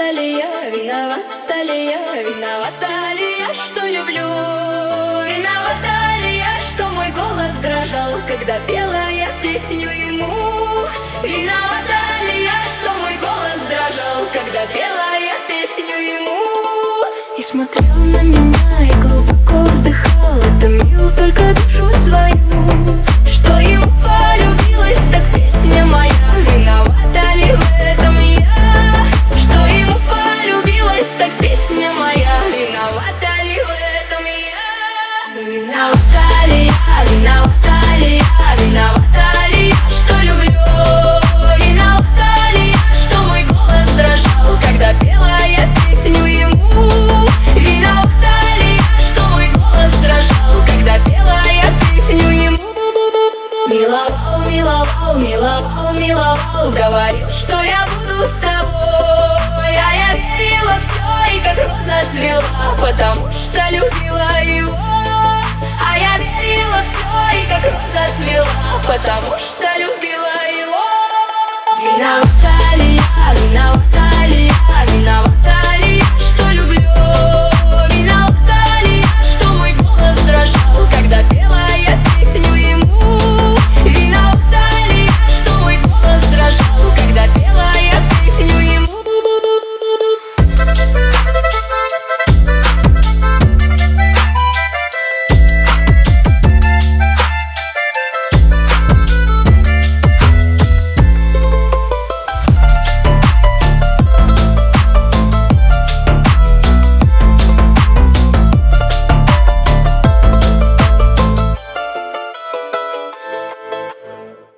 виновата ли я, что люблю? Виновата ли я, что мой голос дрожал, когда пела я песню ему? Виновата ли я, что мой голос дрожал, когда пела я песню ему? И смотрел на меня и глубоко вздыхал, томил только душу свою, что ему полюбилась так песня моя. Виновата ли в этом я, что ему полюбилась так песня моя? Виновата ли в этом я? Виновата ли я, виновата ли я, виновата ли я, что люблю? Виновата ли я, что мой голос дрожал, когда пела я песню ему? Виновата ли я, что мой голос дрожал, когда пела я песню ему? Миловал, миловал, миловал, миловал, говорил, что я буду с тобой, а я верила в все и как роза цвела, потому что любила его. А я верила в все и как роза цвела, потому что любила его. Виновата ли я, виновата ли я, виновата